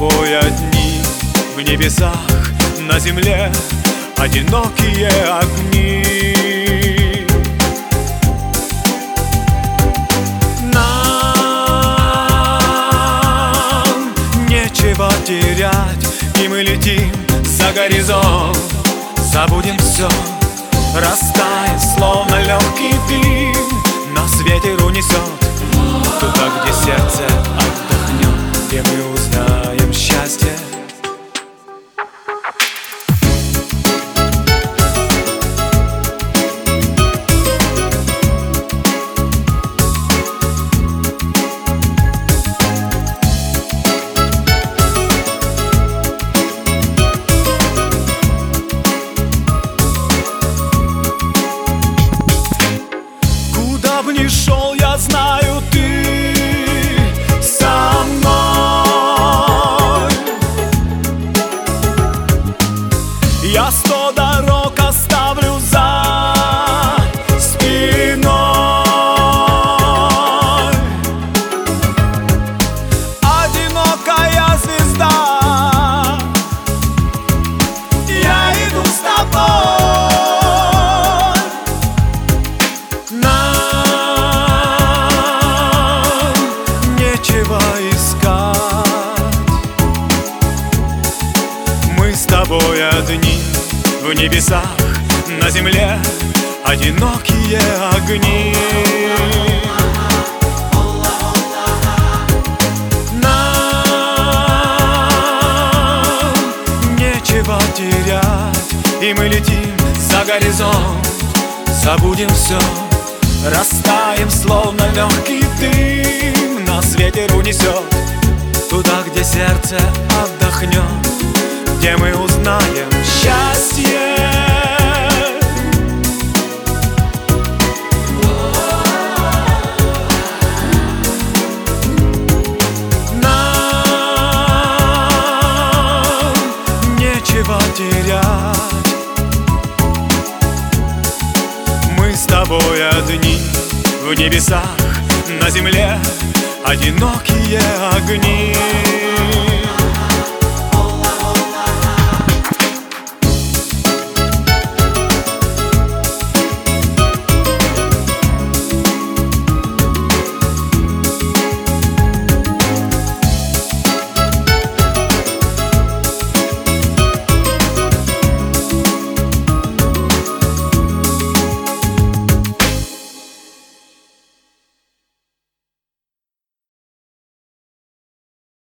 тобой одни в небесах, на земле одинокие огни. Нам нечего терять, и мы летим за горизонт. Забудем все, растает, словно легкий дым. Нас ветер унесет туда, где сердце отдохнет, где мы узнаем счастье. Куда бы ни шел, я знаю, ты со мной. Я 100 дорог оставлю за спиной. Одинокая звезда, я иду с тобой. Нам нечего искать, мы с тобой одни в небесах, на земле одинокие огни. Нам нечего терять, и мы летим за горизонт. Забудем все, растаем, словно легкий дым. Нас ветер унесет туда, где сердце отдохнет, где мы узнаем счастье. Нам нечего терять, мы с тобой одни в небесах, на земле одинокие огни.